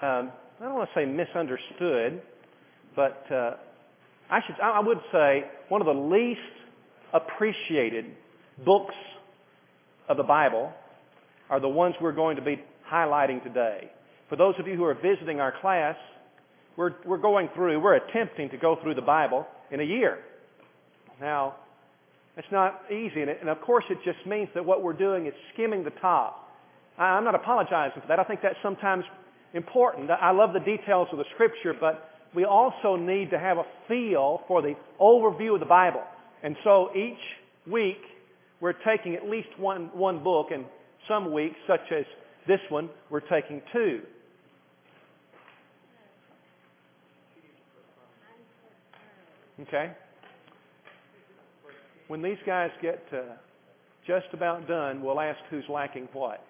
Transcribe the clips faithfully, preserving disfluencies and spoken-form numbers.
um, I don't want to say misunderstood, but uh, I should I would say one of the least appreciated books of the Bible are the ones we're going to be highlighting today. For those of you who are visiting our class, we're we're going through, we're attempting to go through the Bible in a year. Now, it's not easy, and, it, and of course it just means that what we're doing is skimming the top. I'm not apologizing for that. I think that's sometimes important. I love the details of the Scripture, but we also need to have a feel for the overview of the Bible. And so each week we're taking at least one, one book, and some weeks, such as this one, we're taking two. Okay? When these guys get uh, just about done, we'll ask who's lacking what.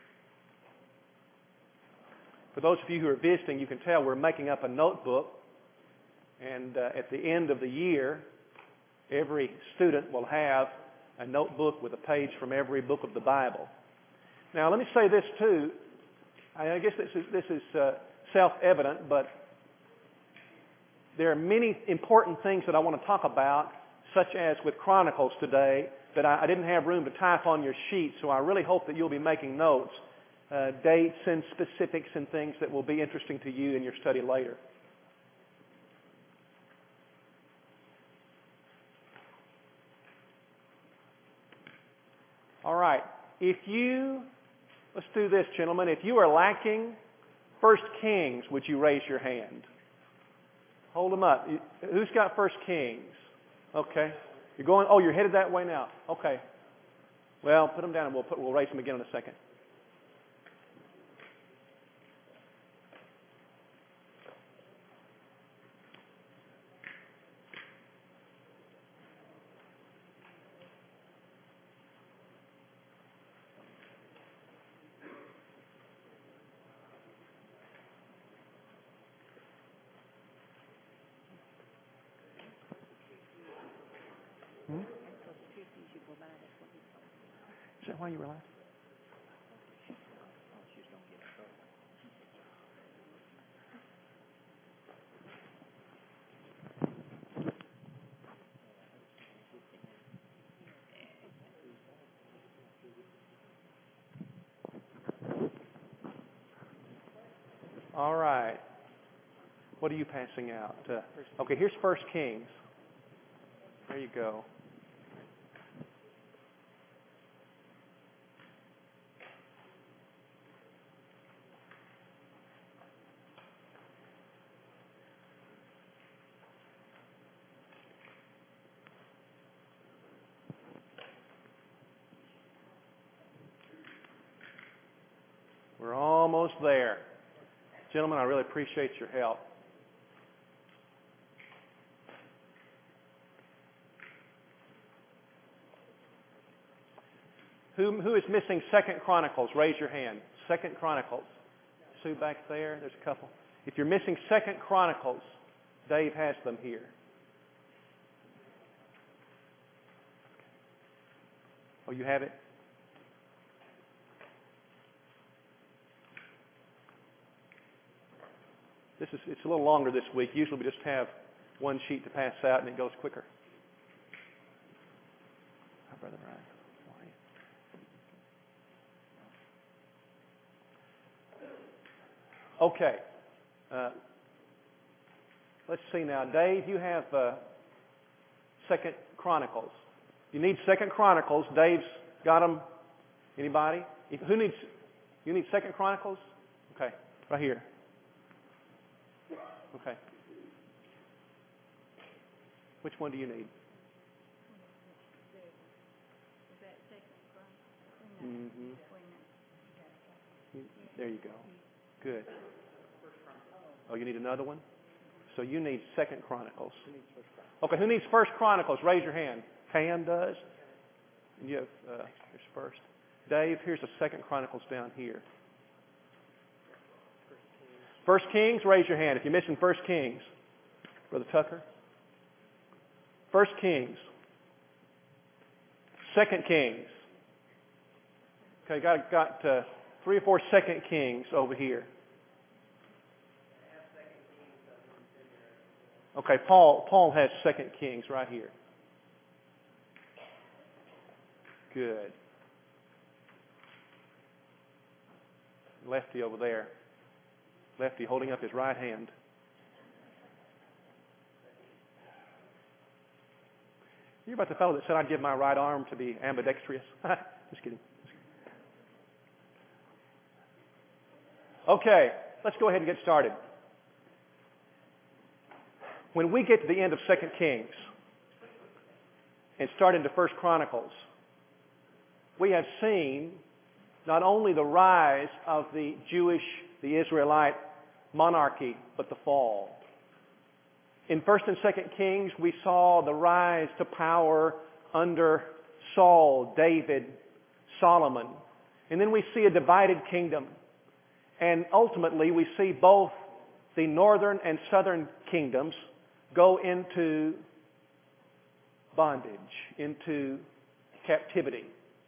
For those of you who are visiting, you can tell we're making up a notebook. And uh, at the end of the year, every student will have a notebook with a page from every book of the Bible. Now, let me say this too. I guess this is, this is uh, self-evident, but there are many important things that I want to talk about, such as with Chronicles today, that I, I didn't have room to type on your sheet, so I really hope that you'll be making notes, uh, dates and specifics and things that will be interesting to you in your study later. All right. If you, let's do this, gentlemen. If you are lacking First Kings, would you raise your hand? Hold them up. Who's got First Kings? Okay. You're going, oh, you're headed that way now. Okay. Well, put them down and we'll, put, we'll raise them again in a second. Hmm? Is that why you were laughing? All right. What are you passing out? Uh, okay, here's First Kings. There you go. We're almost there. Gentlemen, I really appreciate your help. Who, who is missing Second Chronicles? Raise your hand. Second Chronicles. Sue back there. There's a couple. If you're missing Second Chronicles, Dave has them here. Oh, you have it? This is it's a little longer this week. Usually we just have one sheet to pass out and it goes quicker. Hi, Brother Brian. Okay. Uh, let's see now. Dave, you have uh, Second Chronicles. You need Second Chronicles. Dave's got them. Anybody? Who needs? You need Second Chronicles? Okay, right here. Okay. Which one do you need? Mm-hmm. There you go. Good. Oh, you need another one? So you need Second Chronicles. Okay, who needs First Chronicles? Raise your hand. Pam does. And you have, uh, here's First. Dave, here's the Second Chronicles down here. First Kings, raise your hand if you're missing First Kings. Brother Tucker. First Kings. Second Kings. Okay, got got uh, three or four Second Kings over here. Okay, Paul Paul has Second Kings right here. Good. Lefty over there. Lefty holding up his right hand. You're about the fellow that said I'd give my right arm to be ambidextrous. Just kidding. Okay, let's go ahead and get started. When we get to the end of Second Kings and start into First Chronicles, we have seen not only the rise of the Jewish, the Israelite monarchy, but the fall. In First and Second Kings, we saw the rise to power under Saul, David, Solomon. And then we see a divided kingdom. And ultimately, we see both the northern and southern kingdoms go into bondage, into captivity.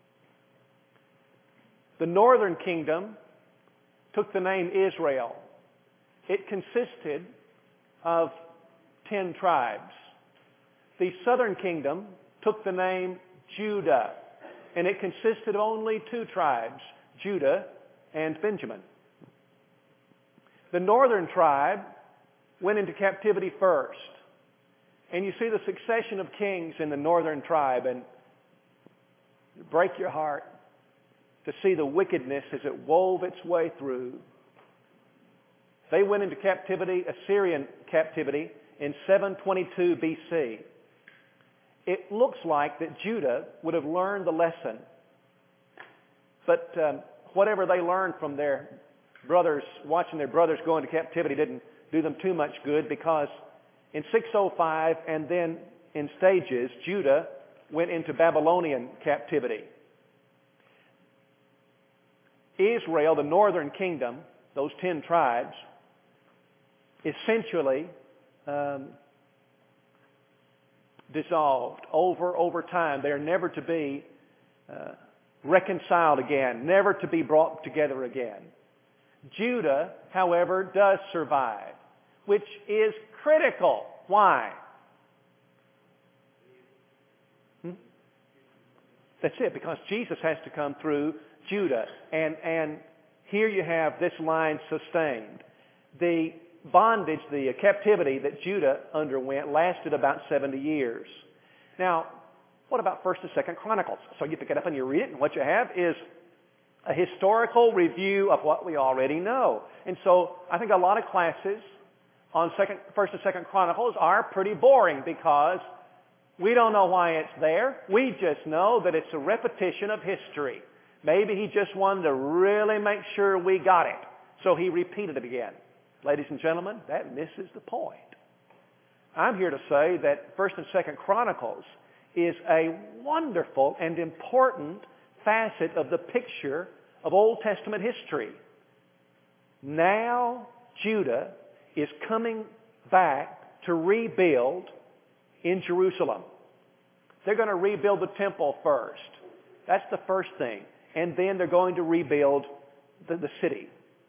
The northern kingdom took the name Israel. It consisted of ten tribes. The southern kingdom took the name Judah, and it consisted of only two tribes, Judah and Benjamin. The northern tribe went into captivity first. And you see the succession of kings in the northern tribe, and you break your heart to see the wickedness as it wove its way through. They went into captivity, Assyrian captivity, in seven twenty-two B C. It looks like that Judah would have learned the lesson. But um, whatever they learned from their brothers, watching their brothers go into captivity didn't do them too much good, because in six oh five and then in stages, Judah went into Babylonian captivity. Israel, the northern kingdom, those ten tribes, essentially um, dissolved over, over time. They are never to be uh, reconciled again, never to be brought together again. Judah, however, does survive, which is critical. Why? Hmm? That's it, because Jesus has to come through Judah. And, and here you have this line sustained. The bondage, the captivity that Judah underwent lasted about seventy years. Now, what about First and Second Chronicles? So you pick it up and you read it, and what you have is a historical review of what we already know. And so I think a lot of classes on second, First and Second Chronicles are pretty boring, because we don't know why it's there. We just know that it's a repetition of history. Maybe he just wanted to really make sure we got it, so he repeated it again. Ladies and gentlemen, that misses the point. I'm here to say that First and Second Chronicles is a wonderful and important facet of the picture of Old Testament history. Now Judah is coming back to rebuild in Jerusalem. They're going to rebuild the temple first. That's the first thing. And then they're going to rebuild the, the city.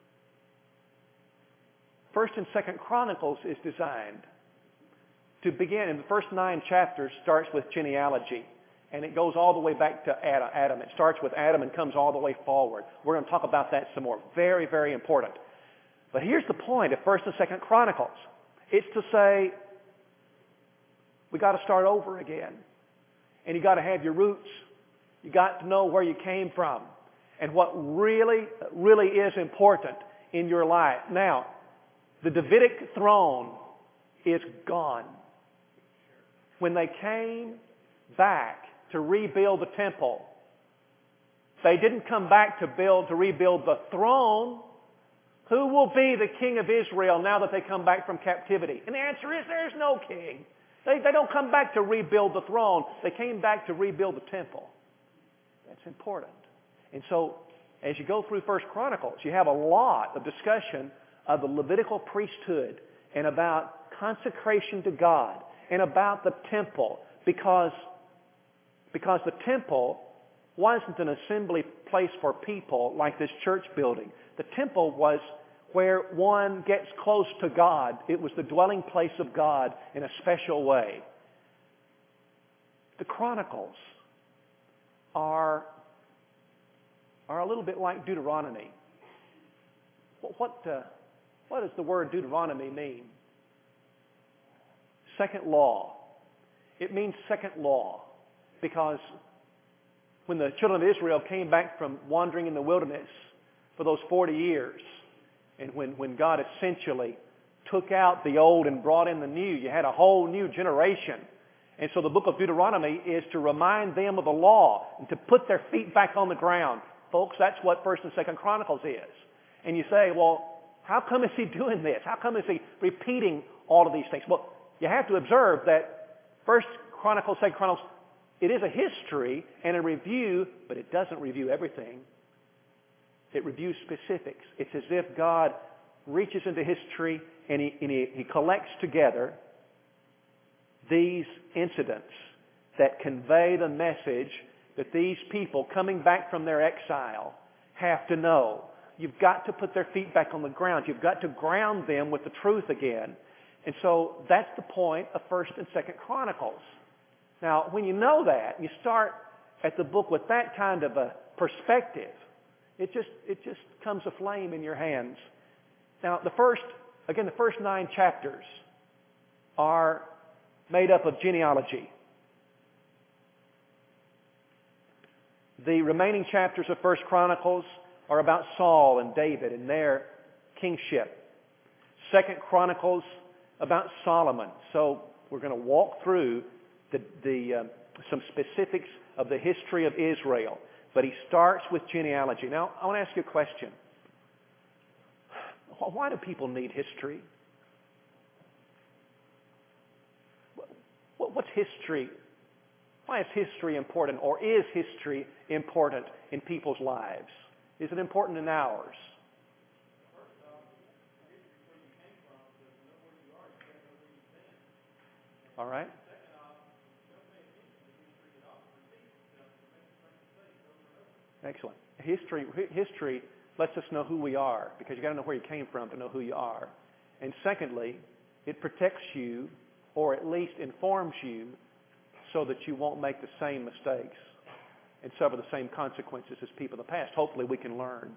First and Second Chronicles is designed to begin, in the first nine chapters starts with genealogy. And it goes all the way back to Adam. It starts with Adam and comes all the way forward. We're going to talk about that some more. Very, very important. But here's the point of First and Second Chronicles. It's to say, we got to start over again. And you got to have your roots. You got to know where you came from and what really, really is important in your life. Now, the Davidic throne is gone. When they came back to rebuild the temple, they didn't come back to build, to rebuild the throne. Who will be the king of Israel now that they come back from captivity? And the answer is there's no king. They, they don't come back to rebuild the throne. They came back to rebuild the temple. That's important. And so, as you go through First Chronicles, you have a lot of discussion of the Levitical priesthood and about consecration to God and about the temple, because, because the temple wasn't an assembly place for people like this church building. The temple was where one gets close to God. It was the dwelling place of God in a special way. The Chronicles are, are a little bit like Deuteronomy. What, uh, what does the word Deuteronomy mean? Second law. It means second law because when the children of Israel came back from wandering in the wilderness for those forty years, and when, when God essentially took out the old and brought in the new, you had a whole new generation. And so the book of Deuteronomy is to remind them of the law and to put their feet back on the ground. Folks, that's what First and Second Chronicles is. And you say, well, how come is he doing this? How come is he repeating all of these things? Well, you have to observe that First Chronicles, Second Chronicles, it is a history and a review, but it doesn't review everything. It reviews specifics. It's as if God reaches into history and he, and he, he collects together these incidents that convey the message that these people coming back from their exile have to know. You've got to put their feet back on the ground. You've got to ground them with the truth again. And so that's the point of First and Second Chronicles. Now, when you know that, you start at the book with that kind of a perspective, it just it just comes aflame in your hands. Now, the first, again, the first nine chapters are made up of genealogy. The remaining chapters of First Chronicles are about Saul and David and their kingship. Second Chronicles about Solomon. So we're going to walk through the, the uh, some specifics of the history of Israel. But he starts with genealogy. Now, I want to ask you a question. Why do people need history? What's history? Why is history important, or is history important in people's lives? Is it important in ours? All right. Excellent. History, history lets us know who we are, because you got to know where you came from to know who you are. And secondly, it protects you, or at least informs you, so that you won't make the same mistakes and suffer the same consequences as people of the past. Hopefully we can learn.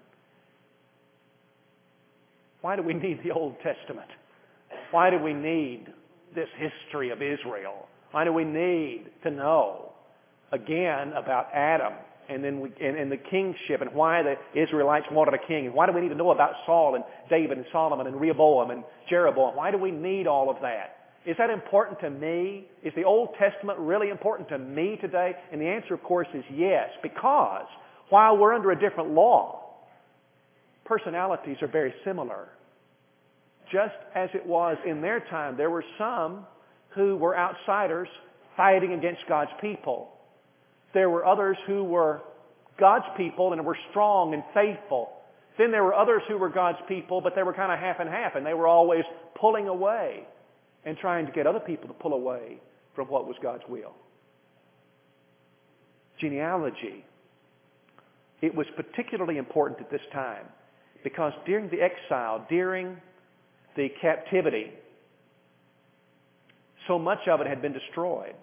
Why do we need the Old Testament? Why do we need this history of Israel? Why do we need to know again about Adam and then we, and, and the kingship and why the Israelites wanted a king? And why do we need to know about Saul and David and Solomon and Rehoboam and Jeroboam? Why do we need all of that? Is that important to me? Is the Old Testament really important to me today? And the answer, of course, is yes, because while we're under a different law, personalities are very similar. Just as it was in their time, there were some who were outsiders fighting against God's people. There were others who were God's people and were strong and faithful. Then there were others who were God's people, but they were kind of half and half, and they were always pulling away and trying to get other people to pull away from what was God's will. Genealogy. It was particularly important at this time because during the exile, during the captivity, so much of it had been destroyed.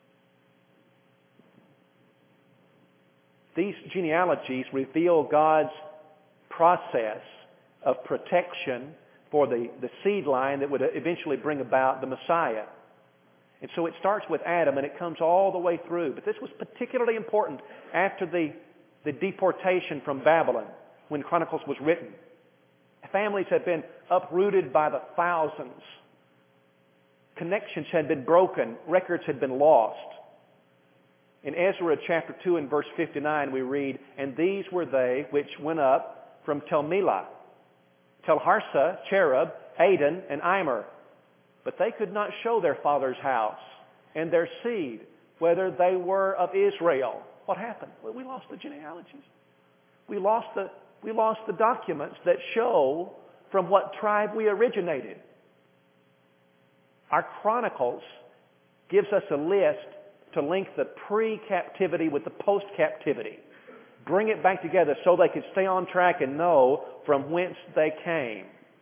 These genealogies reveal God's process of protection for the, the seed line that would eventually bring about the Messiah. And so it starts with Adam and it comes all the way through. But this was particularly important after the, the deportation from Babylon when Chronicles was written. Families had been uprooted by the thousands. Connections had been broken. Records had been lost. In Ezra chapter two and verse fifty-nine we read, "And these were they which went up from Tel-Melah, Tel-Harsha, Cherub, Aden, and Immer. But they could not show their father's house and their seed, whether they were of Israel." What happened? Well, we lost the genealogies. We lost the, we lost the documents that show from what tribe we originated. Our Chronicles gives us a list to link the pre-captivity with the post-captivity. Bring it back together so they could stay on track and know from whence they came.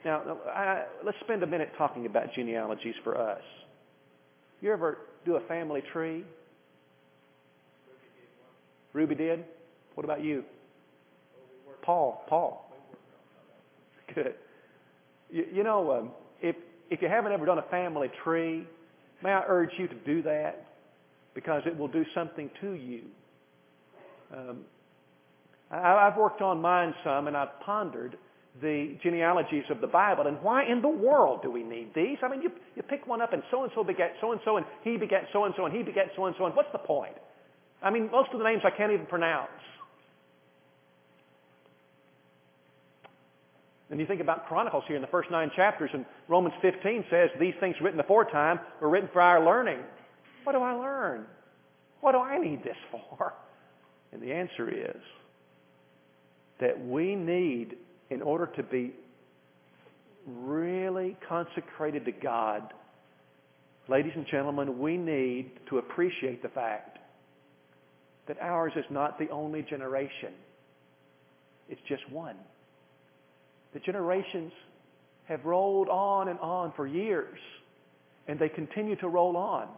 Now, I, let's spend a minute talking about genealogies for us. You ever do a family tree? Ruby did? What about you? Paul. Paul. Good. You, you know, um, if if you haven't ever done a family tree, may I urge you to do that, because it will do something to you. Um, I, I've worked on mine some, and I've pondered the genealogies of the Bible, and why in the world do we need these? I mean, you, you pick one up, and so-and-so begat so-and-so, and he begat so-and-so, and he begat so-and-so, and what's the point? I mean, most of the names I can't even pronounce. And you think about Chronicles here in the first nine chapters, and Romans fifteen says, these things written aforetime were written for our learning. What do I learn? What do I need this for? And the answer is that we need, in order to be really consecrated to God, ladies and gentlemen, we need to appreciate the fact that ours is not the only generation. It's just one. The generations have rolled on and on for years, and they continue to roll on.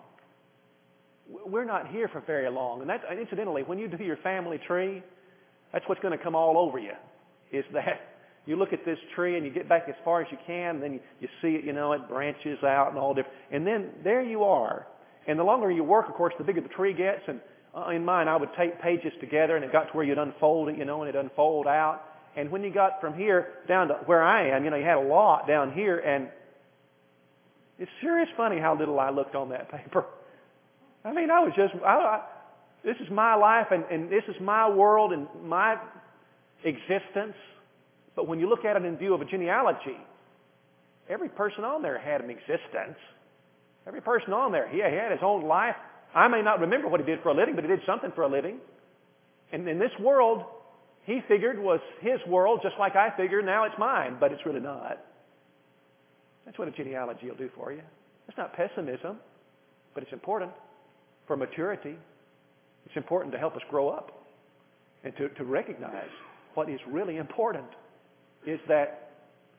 We're not here for very long. And that, incidentally, when you do your family tree, that's what's going to come all over you, is that you look at this tree and you get back as far as you can, and then you, you see it, you know, it branches out and all different. And then there you are. And the longer you work, of course, the bigger the tree gets. And uh, in mine, I would tape pages together, and it got to where you'd unfold it, you know, and it'd unfold out. And when you got from here down to where I am, you know, you had a lot down here, and it's sure is funny how little I looked on that paper. I mean, I was just, I, I, this is my life, and, and this is my world and my existence. But when you look at it in view of a genealogy, every person on there had an existence. Every person on there, he had his own life. I may not remember what he did for a living, but he did something for a living. And in this world, he figured was his world, just like I figured now it's mine, but it's really not. That's what a genealogy will do for you. It's not pessimism, but it's important for maturity. It's important to help us grow up and to, to recognize what is really important is that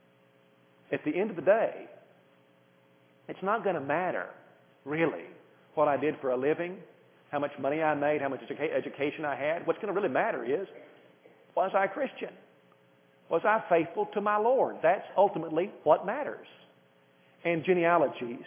at the end of the day, it's not going to matter, really, what I did for a living, how much money I made, how much educa- education I had. What's going to really matter is, was I a Christian? Was I faithful to my Lord? That's ultimately what matters. And genealogies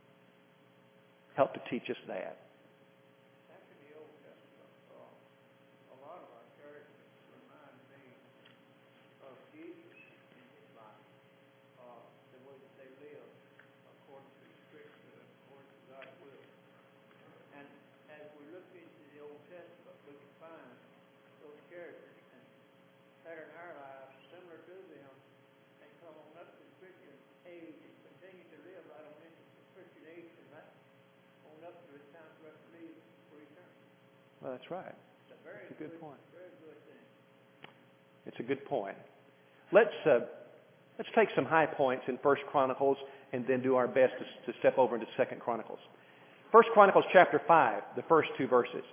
help to teach us that. After the Old Testament, uh, a lot of our characters remind me of Jesus and his life, uh, the way that they lived according to the Scripture, according to God's will. And as we look into the Old Testament, we can find those characters and pattern our lives similar to them and come on up to Christian age and continue to live right on into the Christian age and right on up to the time for us to leave for eternity. Well, that's right. It's a very It's a good good, point. very good thing. It's a good point. Let's uh, let's take some high points in First Chronicles and then do our best to, to step over into Second Chronicles. First Chronicles chapter five, the first two verses.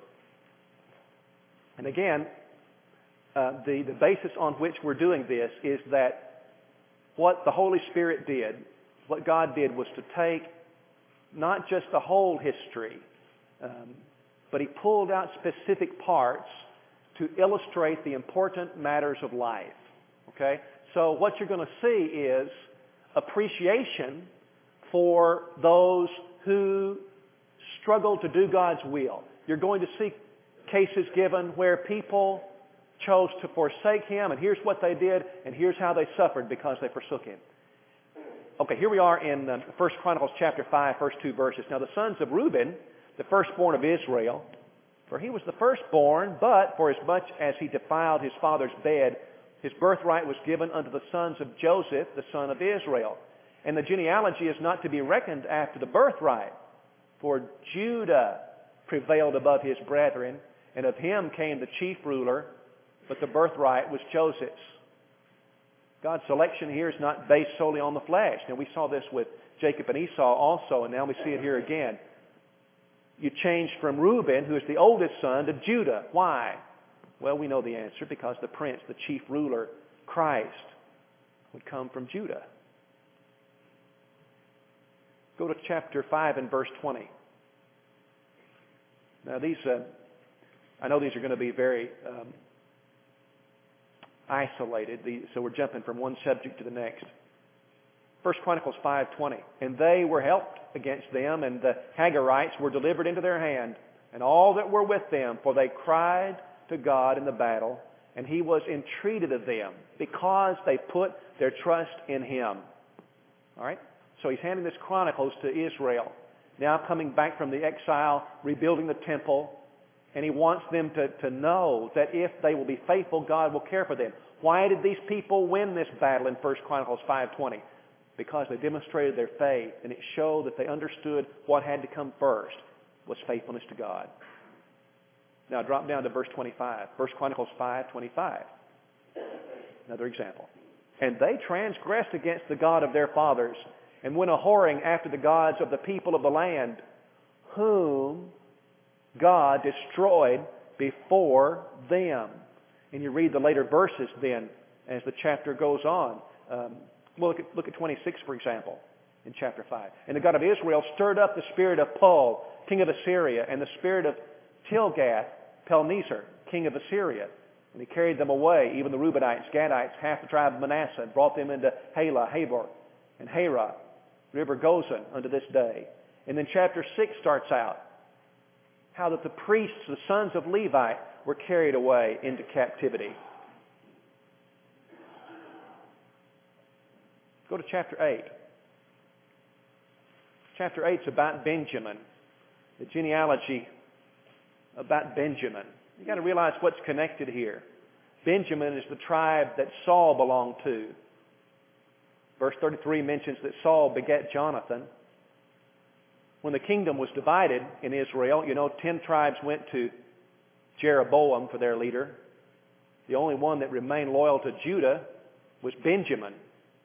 And again, uh, the, the basis on which we're doing this is that what the Holy Spirit did, what God did, was to take not just the whole history, um, but He pulled out specific parts to illustrate the important matters of life. Okay? So what you're going to see is appreciation for those who struggle to do God's will. You're going to see cases given where people chose to forsake Him, and here's what they did, and here's how they suffered because they forsook Him. Okay, here we are in uh, First Chronicles chapter five, first two verses. Now the sons of Reuben, the firstborn of Israel, for he was the firstborn, but for as much as he defiled his father's bed, his birthright was given unto the sons of Joseph, the son of Israel. And the genealogy is not to be reckoned after the birthright, for Judah prevailed above his brethren, and of him came the chief ruler, but the birthright was Joseph's. God's selection here is not based solely on the flesh. Now we saw this with Jacob and Esau also, and now we see it here again. You changed from Reuben, who is the oldest son, to Judah. Why? Well, we know the answer, because the prince, the chief ruler, Christ, would come from Judah. Go to chapter five and verse twenty. Now these, uh, I know these are going to be very um, isolated, so we're jumping from one subject to the next. First Chronicles five twenty. And they were helped against them, and the Hagarites were delivered into their hand, and all that were with them, for they cried to God in the battle, and He was entreated of them, because they put their trust in Him. All right? So He's handing this Chronicles to Israel, now coming back from the exile, rebuilding the temple, and He wants them to, to know that if they will be faithful, God will care for them. Why did these people win this battle in First Chronicles five twenty? Because they demonstrated their faith, and it showed that they understood what had to come first was faithfulness to God. Now drop down to verse twenty-five. First Chronicles five twenty-five. Another example. And they transgressed against the God of their fathers, and went a-whoring after the gods of the people of the land, whom God destroyed before them. And you read the later verses then, as the chapter goes on. Um, well, look at, look at twenty-six, for example, in chapter five. And the God of Israel stirred up the spirit of Pul, king of Assyria, and the spirit of Tilgath-Pilneser, king of Assyria. And he carried them away, even the Reubenites, Gadites, half the tribe of Manasseh, and brought them into Halah, Habor, and Harah, river Gozan, unto this day. And then chapter six starts out, how that the priests, the sons of Levi, were carried away into captivity. Go to chapter eight. Chapter eight is about Benjamin, the genealogy about Benjamin. You've got to realize what's connected here. Benjamin is the tribe that Saul belonged to. Verse thirty-three mentions that Saul begat Jonathan. When the kingdom was divided in Israel, you know, ten tribes went to Jeroboam for their leader. The only one that remained loyal to Judah was Benjamin.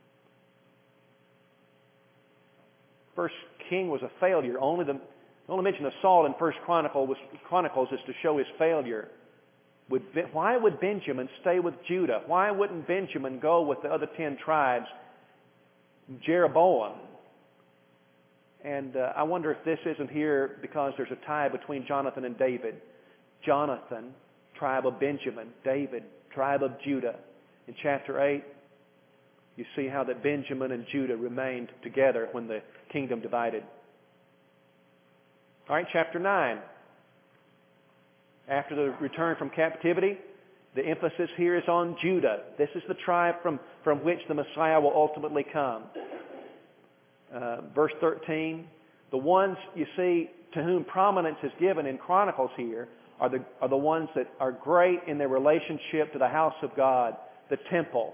First king was a failure. Only the, the only mention of Saul in First Chronicle was, Chronicles is to show his failure. Would, why would Benjamin stay with Judah? Why wouldn't Benjamin go with the other ten tribes? Jeroboam. And uh, I wonder if this isn't here because there's a tie between Jonathan and David. Jonathan, tribe of Benjamin. David, tribe of Judah. In chapter eight, you see how that Benjamin and Judah remained together when the kingdom divided. All right, chapter nine. After the return from captivity, the emphasis here is on Judah. This is the tribe from, from which the Messiah will ultimately come. Uh, verse thirteen, the ones, you see, to whom prominence is given in Chronicles here are the, are the ones that are great in their relationship to the house of God, the temple.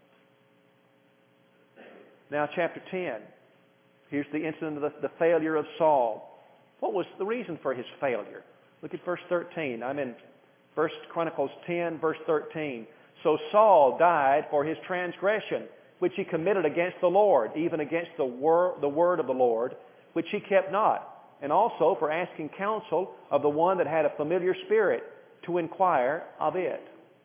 Now chapter ten. Here's the incident of the, the failure of Saul. What was the reason for his failure? Look at verse thirteen. I'm in First Chronicles ten, verse thirteen. So Saul died for his transgression, which he committed against the Lord, even against the, wor- the word of the Lord, which he kept not, and also for asking counsel of the one that had a familiar spirit to inquire of it.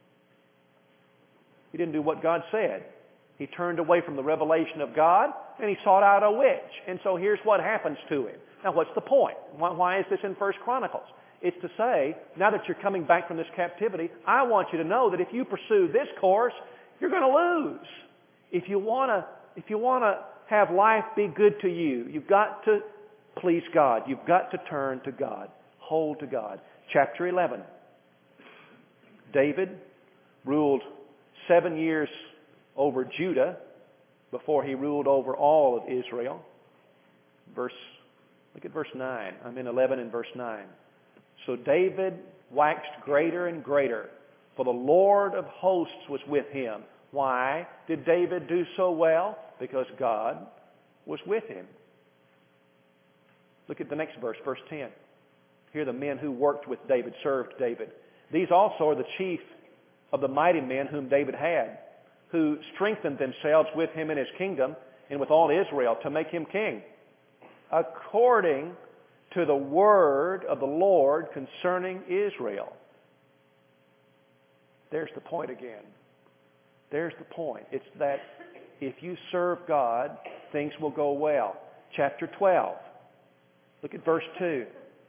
He didn't do what God said. He turned away from the revelation of God, and he sought out a witch. And so here's what happens to him. Now, what's the point? Why, why is this in First Chronicles? It's to say, now that you're coming back from this captivity, I want you to know that if you pursue this course, you're going to lose. If you want to, if you want to have life be good to you, you've got to please God. You've got to turn to God. Hold to God. Chapter eleven. David ruled seven years over Judah before he ruled over all of Israel. Verse, look at verse nine. I'm in eleven and verse nine. So David waxed greater and greater, for the Lord of hosts was with him. Why did David do so well? Because God was with him. Look at the next verse, verse ten. Here are the men who worked with David, served David. These also are the chief of the mighty men whom David had, who strengthened themselves with him in his kingdom and with all Israel to make him king, according to the word of the Lord concerning Israel. There's the point again. There's the point. It's that if you serve God, things will go well. chapter twelve. Look at verse two.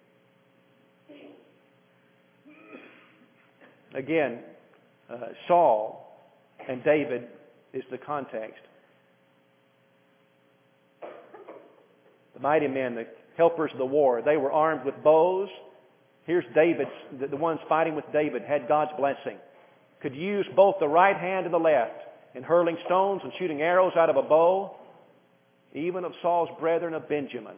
Again, uh, Saul and David is the context. The mighty men, the helpers of the war, they were armed with bows. Here's David's, the, the ones fighting with David had God's blessing. Could use both the right hand and the left in hurling stones and shooting arrows out of a bow, even of Saul's brethren of Benjamin.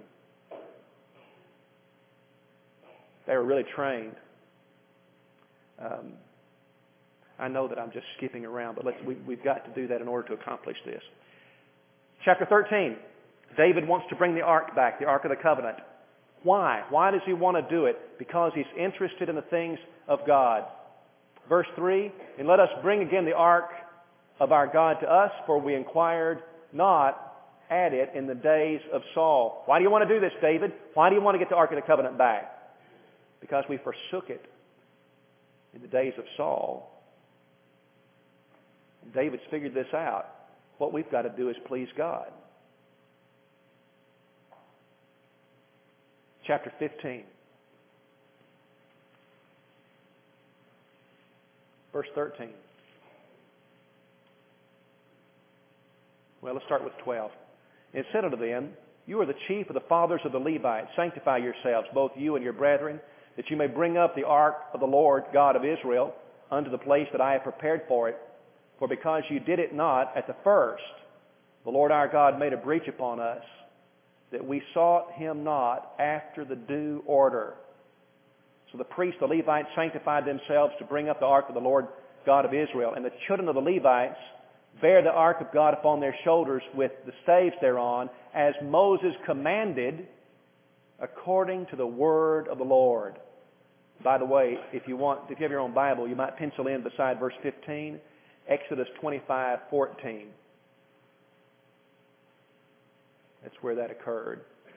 They were really trained. Um, I know that I'm just skipping around, but let's, we, we've got to do that in order to accomplish this. Chapter thirteen. David wants to bring the ark back, the Ark of the Covenant. Why? Why does he want to do it? Because he's interested in the things of God. Verse three, and let us bring again the ark of our God to us, for we inquired not at it in the days of Saul. Why do you want to do this, David? Why do you want to get the Ark of the Covenant back? Because we forsook it in the days of Saul. And David's figured this out. What we've got to do is please God. Chapter fifteen. Verse thirteen. Well, let's start with twelve. And said unto them, you are the chief of the fathers of the Levites. Sanctify yourselves, both you and your brethren, that you may bring up the ark of the Lord God of Israel unto the place that I have prepared for it. For because you did it not at the first, the Lord our God made a breach upon us, that we sought him not after the due order. So the priests, the Levites, sanctified themselves to bring up the ark of the Lord God of Israel. And the children of the Levites bear the ark of God upon their shoulders with the staves thereon, as Moses commanded, according to the word of the Lord. By the way, if you want, if you have your own Bible, you might pencil in beside verse fifteen, Exodus twenty-five fourteen. That's where that occurred.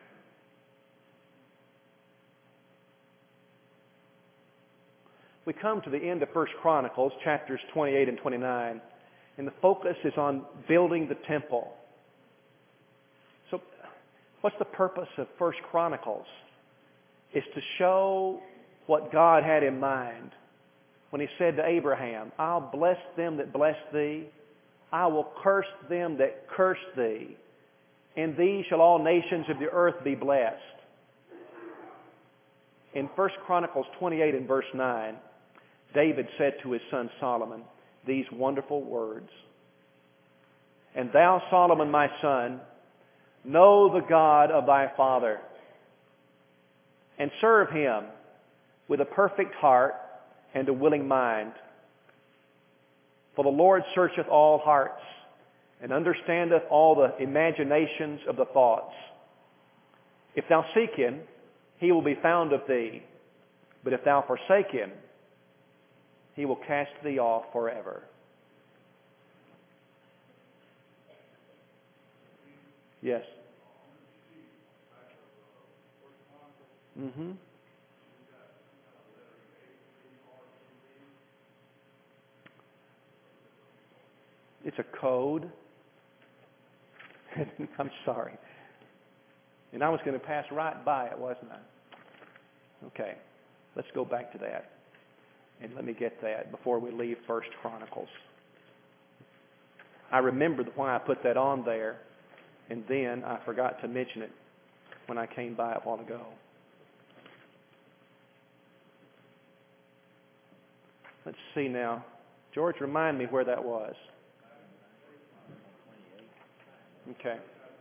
We come to the end of First Chronicles, chapters twenty-eight and twenty-nine, and the focus is on building the temple. So, what's the purpose of First Chronicles? It's to show what God had in mind when He said to Abraham, I'll bless them that bless thee, I will curse them that curse thee, in thee shall all nations of the earth be blessed. In First Chronicles twenty-eight and verse nine, David said to his son Solomon these wonderful words. And thou, Solomon, my son, know the God of thy father, and serve him with a perfect heart and a willing mind. For the Lord searcheth all hearts, and understandeth all the imaginations of the thoughts. If thou seek him, he will be found of thee. But if thou forsake him, he will cast thee off forever. Yes. Mm-hmm. It's a code. I'm sorry. And I was going to pass right by it, wasn't I? Okay. Let's go back to that. And let me get that before we leave First Chronicles. I remembered why I put that on there, and then I forgot to mention it when I came by a while ago. Let's see now. George, remind me where that was. Okay.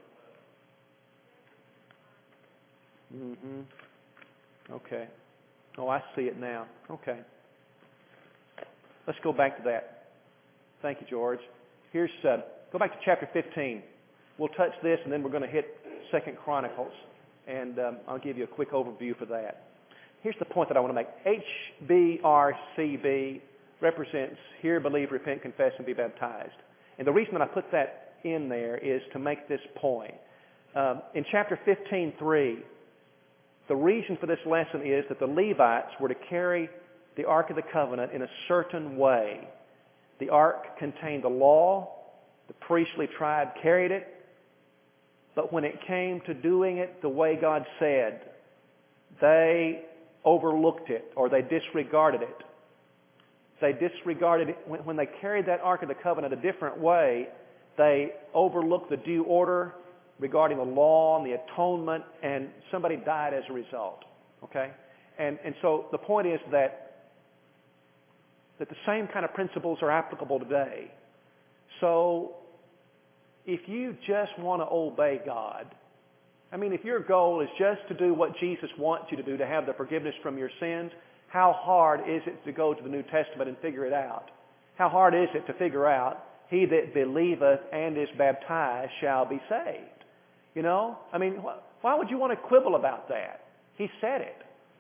Mm-hmm. Okay. Oh, I see it now. Okay. Let's go back to that. Thank you, George. Here's uh, go back to chapter fifteen. We'll touch this, and then we're going to hit Second Chronicles, and um, I'll give you a quick overview for that. Here's the point that I want to make. H B R C B represents Hear, Believe, Repent, Confess, and Be Baptized. And the reason that I put that in there is to make this point. Um, in chapter fifteen three, the reason for this lesson is that the Levites were to carry the Ark of the Covenant in a certain way. The Ark contained the law. The priestly tribe carried it. But when it came to doing it the way God said, they overlooked it or they disregarded it. They disregarded it. When, when they carried that Ark of the Covenant a different way, they overlooked the due order regarding the law and the atonement, and somebody died as a result. Okay? And, and so the point is that, that the same kind of principles are applicable today. So if you just want to obey God, I mean, if your goal is just to do what Jesus wants you to do, to have the forgiveness from your sins, how hard is it to go to the New Testament and figure it out? How hard is it to figure out, he that believeth and is baptized shall be saved? You know? I mean, why would you want to quibble about that? He said it.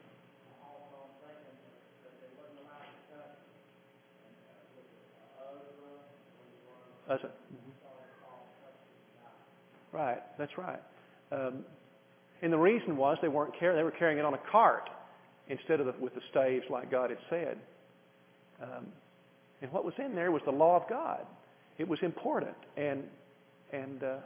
That's it. Mm-hmm. Right, that's right. Um, and the reason was they weren't carrying; they were carrying it on a cart instead of the, with the staves like God had said. Um, and what was in there was the law of God. It was important, and and uh,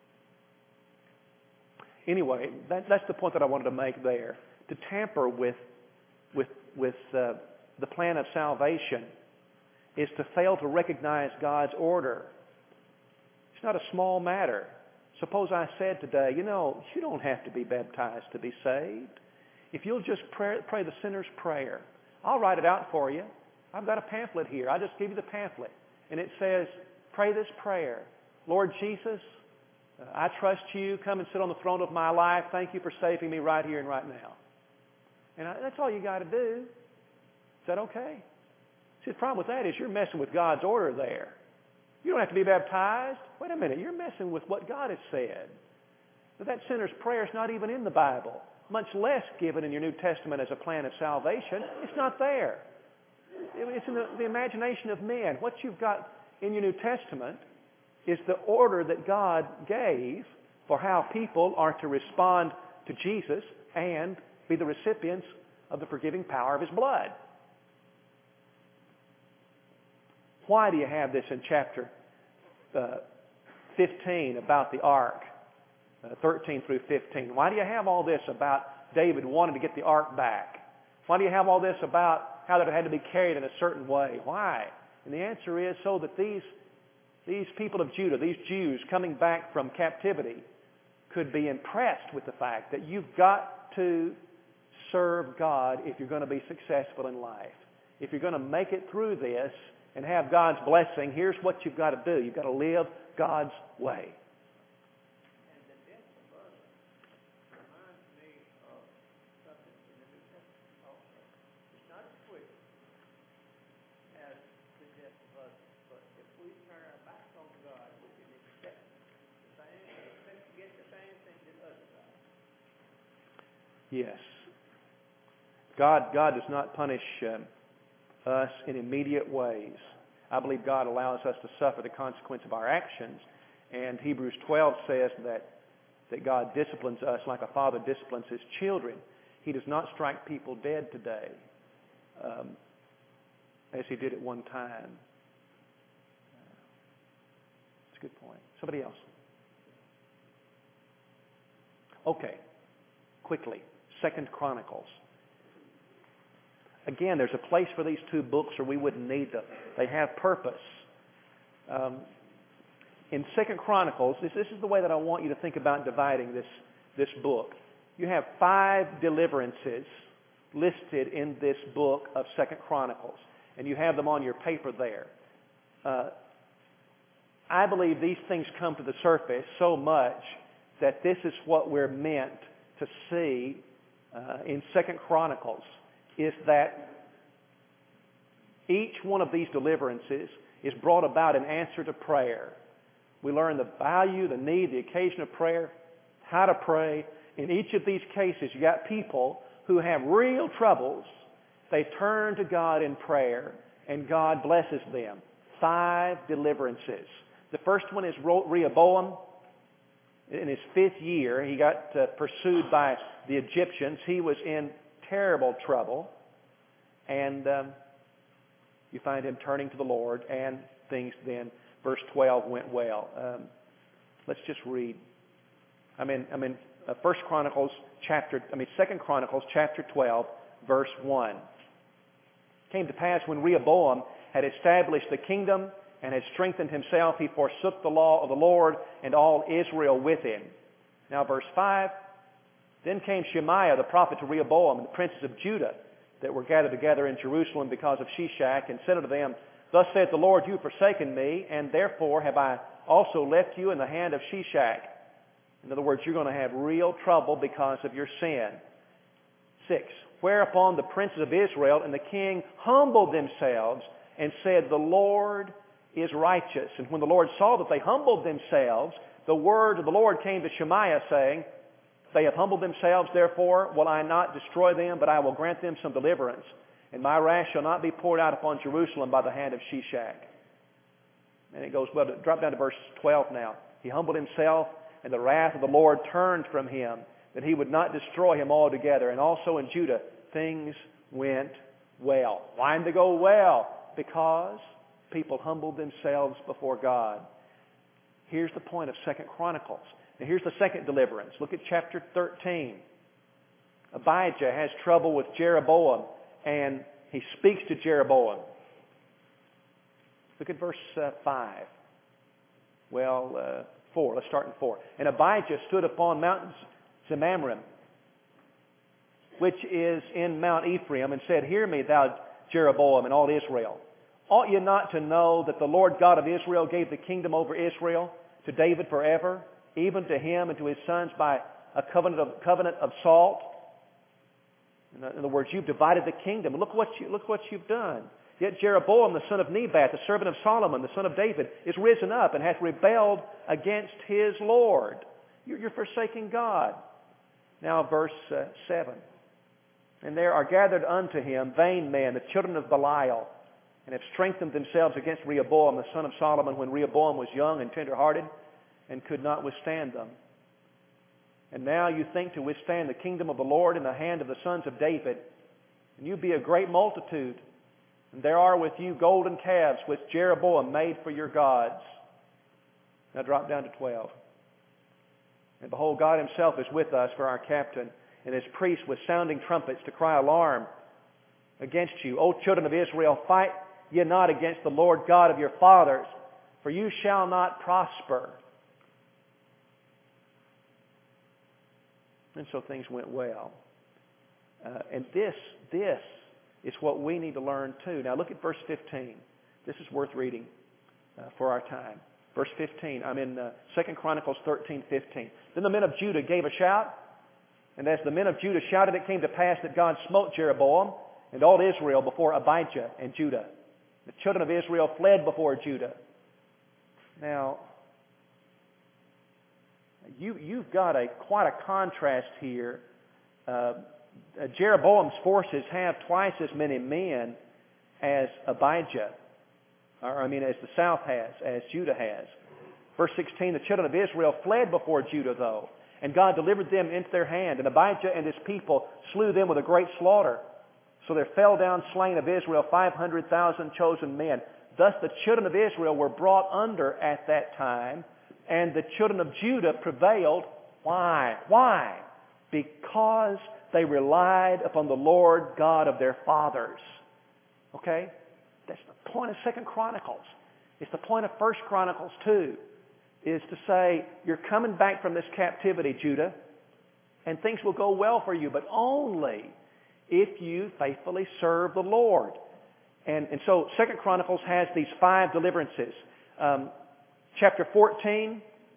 anyway, that, that's the point that I wanted to make there. To tamper with with with uh, the plan of salvation is to fail to recognize God's order. It's not a small matter. Suppose I said today, you know, you don't have to be baptized to be saved. If you'll just pray, pray the sinner's prayer, I'll write it out for you. I've got a pamphlet here. I'll just give you the pamphlet. And it says, pray this prayer. Lord Jesus, uh, I trust you. Come and sit on the throne of my life. Thank you for saving me right here and right now. And I, that's all you got to do. Is that okay? See, the problem with that is you're messing with God's order there. You don't have to be baptized. Wait a minute, you're messing with what God has said. But that sinner's prayer is not even in the Bible, much less given in your New Testament as a plan of salvation. It's not there. It's in the, the imagination of men. What you've got in your New Testament is the order that God gave for how people are to respond to Jesus and be the recipients of the forgiving power of His blood. Why do you have this in chapter uh, fifteen about the ark, uh, thirteen through fifteen? Why do you have all this about David wanting to get the ark back? Why do you have all this about how that it had to be carried in a certain way? Why? And the answer is so that these, these people of Judah, these Jews coming back from captivity, could be impressed with the fact that you've got to serve God if you're going to be successful in life. If you're going to make it through this and have God's blessing, here's what you've got to do. You've got to live God's way. And the death of others reminds me of something in the New Testament also. It's not as quick as the death of others, but if we turn our backs on God, we can expect the same, expect to get the same thing that others are. Yes. God, God does not punish um, us in immediate ways. I believe God allows us to suffer the consequence of our actions. And Hebrews twelve says that, that God disciplines us like a father disciplines his children. He does not strike people dead today um, as He did at one time. That's a good point. Somebody else? Okay. Quickly. Second Chronicles. Again, there's a place for these two books or we wouldn't need them. They have purpose. Um, in Second Chronicles, this, this is the way that I want you to think about dividing this, this book. You have five deliverances listed in this book of Second Chronicles, and you have them on your paper there. Uh, I believe these things come to the surface so much that this is what we're meant to see uh, in Second Chronicles. Is that each one of these deliverances is brought about in answer to prayer. We learn the value, the need, the occasion of prayer, how to pray. In each of these cases, you got people who have real troubles. They turn to God in prayer, and God blesses them. Five deliverances. The first one is Rehoboam. In his fifth year, he got uh, pursued by the Egyptians. He was in terrible trouble, and um, you find him turning to the Lord, and things then, verse twelve, went well. Um, let's just read I mean, I mean, uh, First Chronicles chapter, I mean, Second Chronicles chapter twelve, verse one. It came to pass when Rehoboam had established the kingdom and had strengthened himself, he forsook the law of the Lord and all Israel with him. Now, verse five. Then came Shemaiah the prophet to Rehoboam and the princes of Judah that were gathered together in Jerusalem because of Shishak, and said unto them, Thus saith the Lord, You have forsaken me, and therefore have I also left you in the hand of Shishak. In other words, you're going to have real trouble because of your sin. Six. Whereupon the princes of Israel and the king humbled themselves and said, The Lord is righteous. And when the Lord saw that they humbled themselves, the word of the Lord came to Shemaiah, saying, They have humbled themselves, therefore will I not destroy them, but I will grant them some deliverance. And my wrath shall not be poured out upon Jerusalem by the hand of Shishak. And it goes, well, drop down to verse twelve now. He humbled himself, and the wrath of the Lord turned from him, that he would not destroy him altogether. And also in Judah, things went well. Why did they go well? Because people humbled themselves before God. Here's the point of Second Chronicles. Now here's the second deliverance. Look at chapter thirteen. Abijah has trouble with Jeroboam, and he speaks to Jeroboam. Look at verse uh, five. Well, uh, four. Let's start in four. And Abijah stood upon Mount Zemamrim, which is in Mount Ephraim, and said, Hear me, thou Jeroboam, and all Israel. Ought ye not to know that the Lord God of Israel gave the kingdom over Israel to David forever, even to him and to his sons by a covenant of, covenant of salt? In other words, you've divided the kingdom. Look what, you, look what you've done. Yet Jeroboam, the son of Nebat, the servant of Solomon, the son of David, is risen up and hath rebelled against his Lord. You're, you're forsaking God. Now verse uh, seven. And there are gathered unto him vain men, the children of Belial, and have strengthened themselves against Rehoboam, the son of Solomon, when Rehoboam was young and tender-hearted, and could not withstand them. And now you think to withstand the kingdom of the Lord in the hand of the sons of David, and you be a great multitude. And there are with you golden calves which Jeroboam made for your gods. Now drop down to twelve. And behold, God himself is with us for our captain, and his priests with sounding trumpets to cry alarm against you. O children of Israel, fight ye not against the Lord God of your fathers, for you shall not prosper. And so things went well. Uh, and this, this is what we need to learn too. Now look at verse fifteen. This is worth reading uh, for our time. Verse fifteen. I'm in uh, Second Chronicles thirteen fifteen. Then the men of Judah gave a shout, and as the men of Judah shouted, it came to pass that God smote Jeroboam and all Israel before Abijah and Judah. The children of Israel fled before Judah. Now, you, you've got a quite a contrast here. Uh, Jeroboam's forces have twice as many men as Abijah, or I mean as the south has, as Judah has. Verse sixteen, the children of Israel fled before Judah, though, and God delivered them into their hand. And Abijah and his people slew them with a great slaughter. So there fell down slain of Israel five hundred thousand chosen men. Thus the children of Israel were brought under at that time, and the children of Judah prevailed. Why? Why? Because they relied upon the Lord God of their fathers. Okay? That's the point of Second Chronicles. It's the point of First Chronicles too, is to say, you're coming back from this captivity, Judah, and things will go well for you, but only if you faithfully serve the Lord. And, and so Second Chronicles has these five deliverances. Um, chapter fourteen,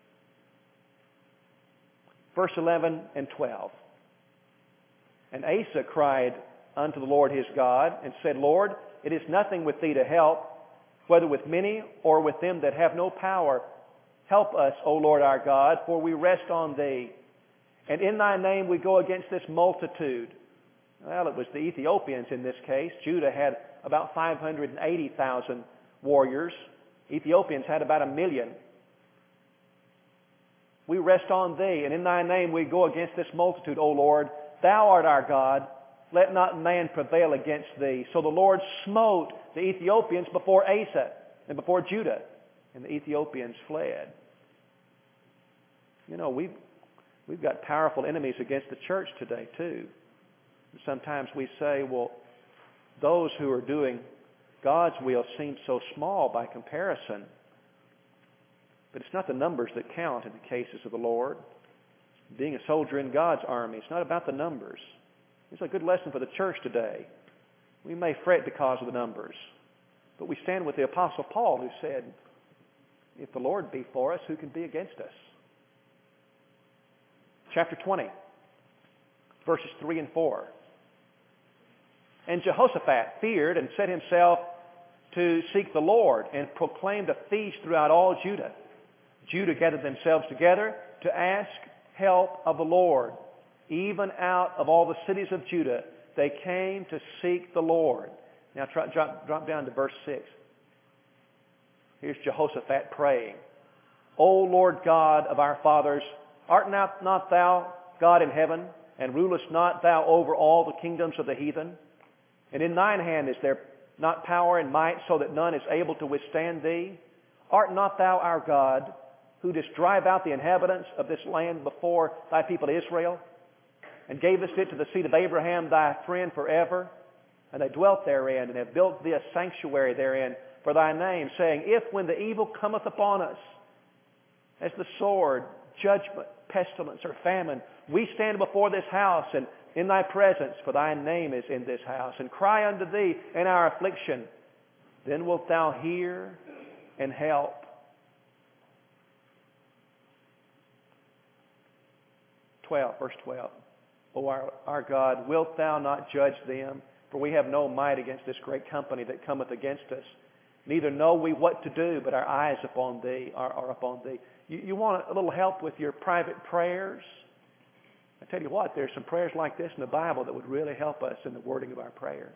verse eleven and twelve. And Asa cried unto the Lord his God, and said, Lord, it is nothing with thee to help, whether with many or with them that have no power. Help us, O Lord our God, for we rest on thee. And in thy name we go against this multitude. Well, it was the Ethiopians in this case. Judah had about five hundred eighty thousand warriors. Ethiopians had about a million. We rest on thee, and in thy name we go against this multitude, O Lord. Thou art our God. Let not man prevail against thee. So the Lord smote the Ethiopians before Asa and before Judah, and the Ethiopians fled. You know, we We've got powerful enemies against the church today, too. Sometimes we say, well, those who are doing God's will seem so small by comparison. But it's not the numbers that count in the cases of the Lord. Being a soldier in God's army, it's not about the numbers. It's a good lesson for the church today. We may fret because of the numbers, but we stand with the Apostle Paul, who said, if the Lord be for us, who can be against us? Chapter twenty, verses three and four. And Jehoshaphat feared and set himself to seek the Lord and proclaimed a feast throughout all Judah. Judah gathered themselves together to ask help of the Lord. Even out of all the cities of Judah, they came to seek the Lord. Now try, drop, drop down to verse six. Here's Jehoshaphat praying. O Lord God of our fathers, art not, not thou God in heaven, and rulest not thou over all the kingdoms of the heathen? And in thine hand is there not power and might, so that none is able to withstand thee? Art not thou our God, who didst drive out the inhabitants of this land before thy people Israel, and gavest it to the seed of Abraham thy friend forever? And they dwelt therein, and have built thee a sanctuary therein for thy name, saying, if when the evil cometh upon us, as the sword, judgment, pestilence, or famine, we stand before this house, and in thy presence, for thy name is in this house, and cry unto thee in our affliction, then wilt thou hear and help. twelve, verse twelve. O our, our God, wilt thou not judge them? For we have no might against this great company that cometh against us. Neither know we what to do, but our eyes upon thee are, are upon thee. You, you want a little help with your private prayers? I tell you what, there's some prayers like this in the Bible that would really help us in the wording of our prayers.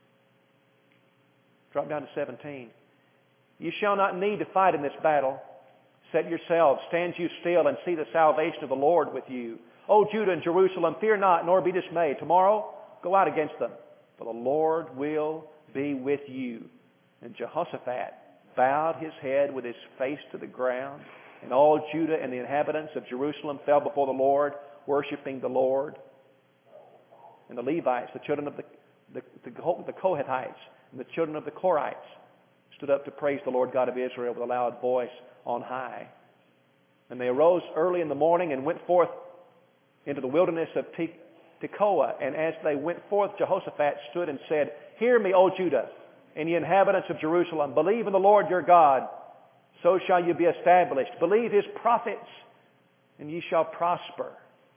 Drop down to seventeen. You shall not need to fight in this battle. Set yourselves, stand you still, and see the salvation of the Lord with you. O Judah and Jerusalem, fear not, nor be dismayed. Tomorrow, go out against them, for the Lord will be with you. And Jehoshaphat bowed his head with his face to the ground, and all Judah and the inhabitants of Jerusalem fell before the Lord, worshiping the Lord. And the Levites, the children of the, the, the, the Kohathites, and the children of the Korites stood up to praise the Lord God of Israel with a loud voice on high. And they arose early in the morning and went forth into the wilderness of Tekoa. And as they went forth, Jehoshaphat stood and said, hear me, O Judah, and ye inhabitants of Jerusalem. Believe in the Lord your God, so shall you be established. Believe his prophets, and ye shall prosper.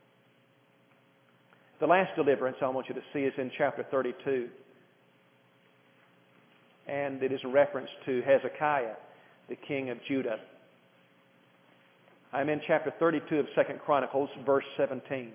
The last deliverance I want you to see is in chapter thirty-two. And it is a reference to Hezekiah, the king of Judah. I'm in chapter thirty-two of Second Chronicles, verse seventeen.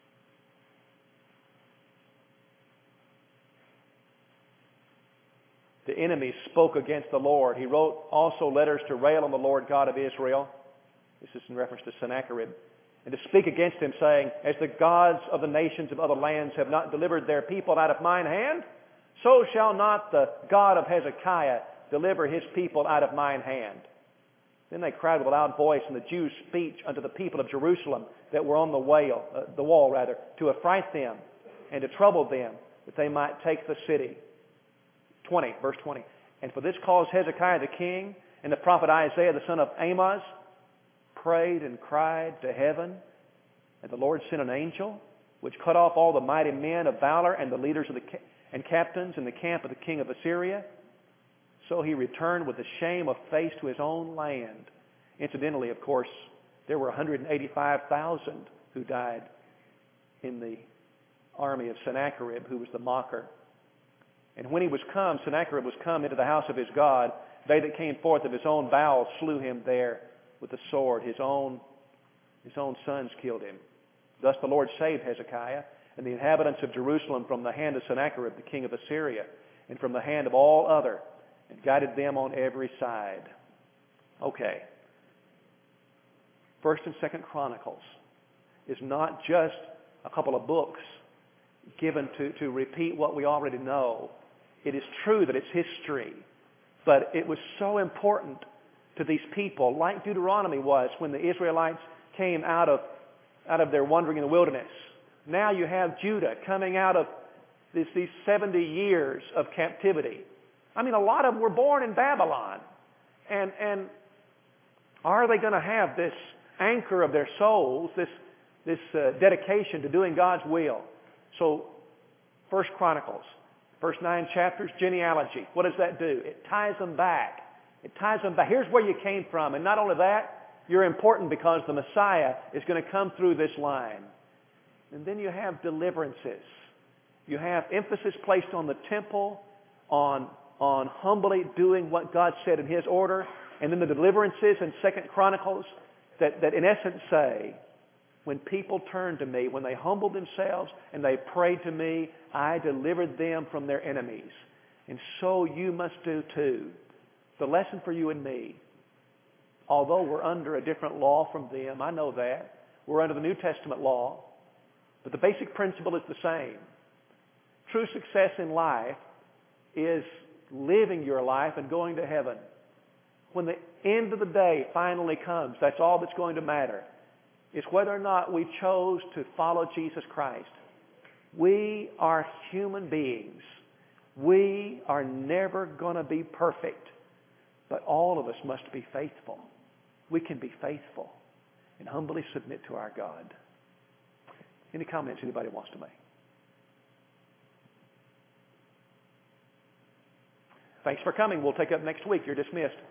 The enemy spoke against the Lord. He wrote also letters to rail on the Lord God of Israel. This is in reference to Sennacherib. And to speak against him, saying, as the gods of the nations of other lands have not delivered their people out of mine hand, so shall not the God of Hezekiah deliver his people out of mine hand. Then they cried with a loud voice in the Jews' speech unto the people of Jerusalem that were on the wall, uh, the wall rather, to affright them and to trouble them, that they might take the city. twenty, verse twenty. And for this cause Hezekiah the king and the prophet Isaiah the son of Amoz prayed and cried to heaven, and the Lord sent an angel, which cut off all the mighty men of valor and the leaders of the and captains in the camp of the king of Assyria. So he returned with the shame of face to his own land. Incidentally, of course, there were one hundred eighty-five thousand who died in the army of Sennacherib, who was the mocker. And when he was come, Sennacherib was come into the house of his God. They that came forth of his own bowels slew him there with the sword. His own, his own sons killed him. Thus the Lord saved Hezekiah and the inhabitants of Jerusalem from the hand of Sennacherib, the king of Assyria, and from the hand of all other, and guided them on every side. Okay. First and Second Chronicles is not just a couple of books given to, to repeat what we already know. It is true that it's history, but it was so important to these people, like Deuteronomy was when the Israelites came out of out of their wandering in the wilderness. Now you have Judah coming out of this, these seventy years of captivity. I mean, a lot of them were born in Babylon. And, and are they going to have this anchor of their souls, this, this uh, dedication to doing God's will? So, First Chronicles, first nine chapters, genealogy. What does that do? It ties them back. It ties them back. Here's where you came from. And not only that, you're important because the Messiah is going to come through this line. And then you have deliverances. You have emphasis placed on the temple, on, on humbly doing what God said in His order. And then the deliverances in Second Chronicles that, that in essence say, when people turned to me, when they humbled themselves and they prayed to me, I delivered them from their enemies. And so you must do too. The lesson for you and me, although we're under a different law from them, I know that. We're under the New Testament law. But the basic principle is the same. True success in life is living your life and going to heaven. When the end of the day finally comes, that's all that's going to matter. It's whether or not we chose to follow Jesus Christ. We are human beings. We are never going to be perfect. But all of us must be faithful. We can be faithful and humbly submit to our God. Any comments anybody wants to make? Thanks for coming. We'll take up next week. You're dismissed.